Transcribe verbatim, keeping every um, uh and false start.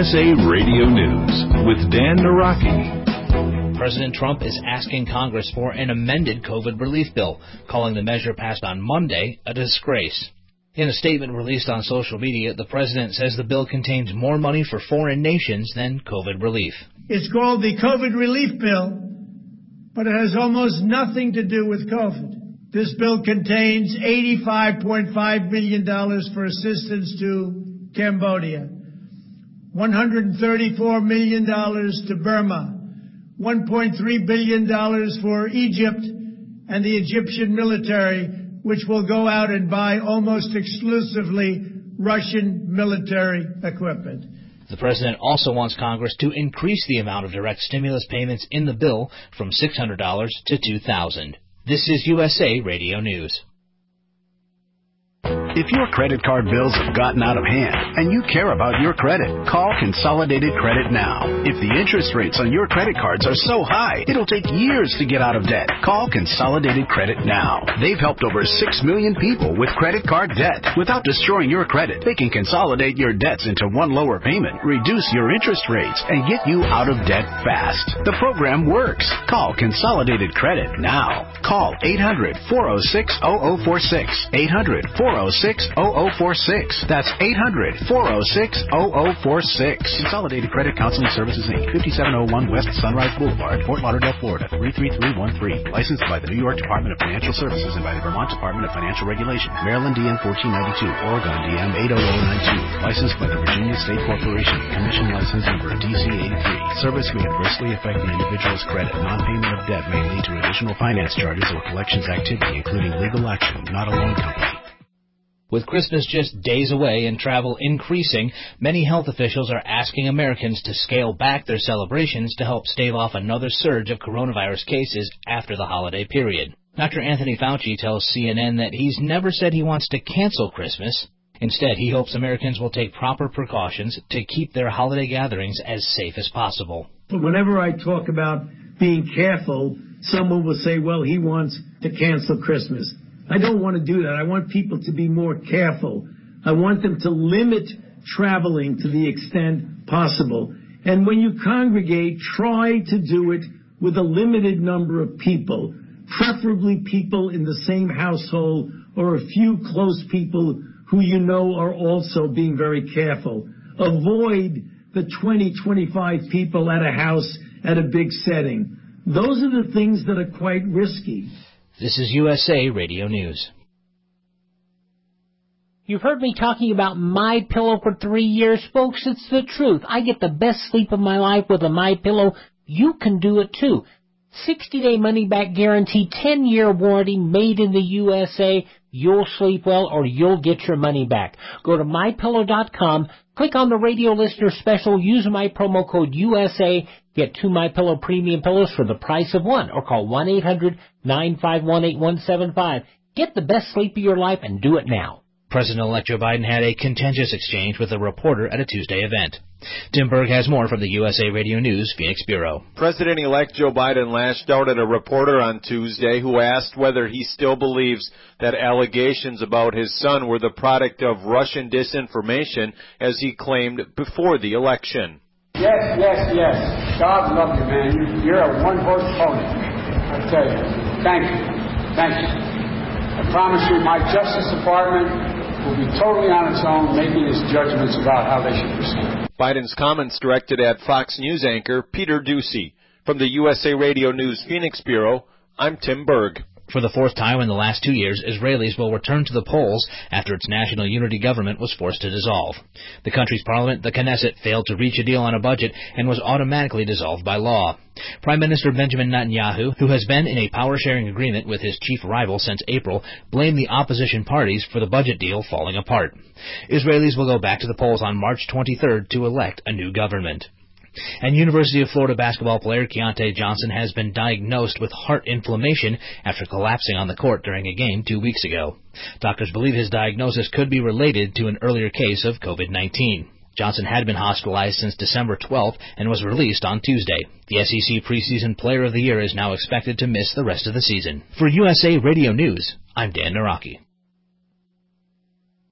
S A Radio News with Dan Naraki. President Trump is asking Congress for an amended COVID relief bill, calling the measure passed on Monday a disgrace. In a statement released on social media, the president says the bill contains more money for foreign nations than COVID relief. It's called the COVID relief bill, but it has almost nothing to do with COVID. This bill contains eighty-five point five million dollars for assistance to Cambodia, one hundred thirty-four million dollars to Burma, one point three billion dollars for Egypt and the Egyptian military, which will go out and buy almost exclusively Russian military equipment. The president also wants Congress to increase the amount of direct stimulus payments in the bill from six hundred dollars to two thousand dollars. This is U S A Radio News. If your credit card bills have gotten out of hand and you care about your credit, call Consolidated Credit now. If the interest rates on your credit cards are so high, it'll take years to get out of debt. Call Consolidated Credit now. They've helped over six million people with credit card debt. Without destroying your credit, they can consolidate your debts into one lower payment, reduce your interest rates, and get you out of debt fast. The program works. Call Consolidated Credit now. Call eight hundred, four oh six, oh oh four six. eight hundred, four oh six, oh oh four six. That's eight hundred, four oh six, oh oh four six. Consolidated Credit Counseling Services, Incorporated, fifty-seven oh one West Sunrise Boulevard, Fort Lauderdale, Florida, three three three one three. Licensed by the New York Department of Financial Services and by the Vermont Department of Financial Regulation. Maryland D M fourteen ninety-two, Oregon D M eight oh oh nine two. Licensed by the Virginia State Corporation. Commission license number D C eighty-three. Service may adversely affect the individual's credit. Non-payment of debt may lead to additional finance charges or collections activity, including legal action, not a loan company. With Christmas just days away and travel increasing, many health officials are asking Americans to scale back their celebrations to help stave off another surge of coronavirus cases after the holiday period. Doctor Anthony Fauci tells C N N that he's never said he wants to cancel Christmas. Instead, he hopes Americans will take proper precautions to keep their holiday gatherings as safe as possible. Whenever I talk about being careful, someone will say, well, he wants to cancel Christmas. I don't want to do that. I want people to be more careful. I want them to limit traveling to the extent possible. And when you congregate, try to do it with a limited number of people, preferably people in the same household or a few close people who you know are also being very careful. Avoid the twenty, twenty-five people at a house at a big setting. Those are the things that are quite risky. This is U S A Radio News. You've heard me talking about MyPillow for three years, folks. It's the truth. I get the best sleep of my life with a MyPillow. You can do it too. sixty-day money-back guarantee, ten-year warranty, made in the U S A. You'll sleep well or you'll get your money back. Go to my pillow dot com, click on the radio listener special, use my promo code U S A, get two MyPillow premium pillows for the price of one, or call one eight hundred, nine five one, eight one seven five. Get the best sleep of your life and do it now. President-elect Joe Biden had a contentious exchange with a reporter at a Tuesday event. Tim Berg has more from the U S A Radio News Phoenix Bureau. President-elect Joe Biden lashed out at a reporter on Tuesday who asked whether he still believes that allegations about his son were the product of Russian disinformation, as he claimed before the election. Yes, yes, yes. God love you, man. You're a one-horse pony. I tell you. Thank you. Thank you. I promise you my Justice Department will be totally on its own making its judgments about how they should proceed. Biden's comments directed at Fox News anchor Peter Doocy. From the U S A Radio News Phoenix Bureau, I'm Tim Berg. For the fourth time in the last two years, Israelis will return to the polls after its national unity government was forced to dissolve. The country's parliament, the Knesset, failed to reach a deal on a budget and was automatically dissolved by law. Prime Minister Benjamin Netanyahu, who has been in a power-sharing agreement with his chief rival since April, blamed the opposition parties for the budget deal falling apart. Israelis will go back to the polls on March twenty-third to elect a new government. And University of Florida basketball player Keontae Johnson has been diagnosed with heart inflammation after collapsing on the court during a game two weeks ago. Doctors believe his diagnosis could be related to an earlier case of COVID nineteen. Johnson had been hospitalized since December twelfth and was released on Tuesday. The S E C preseason player of the year is now expected to miss the rest of the season. For U S A Radio News, I'm Dan Naraki.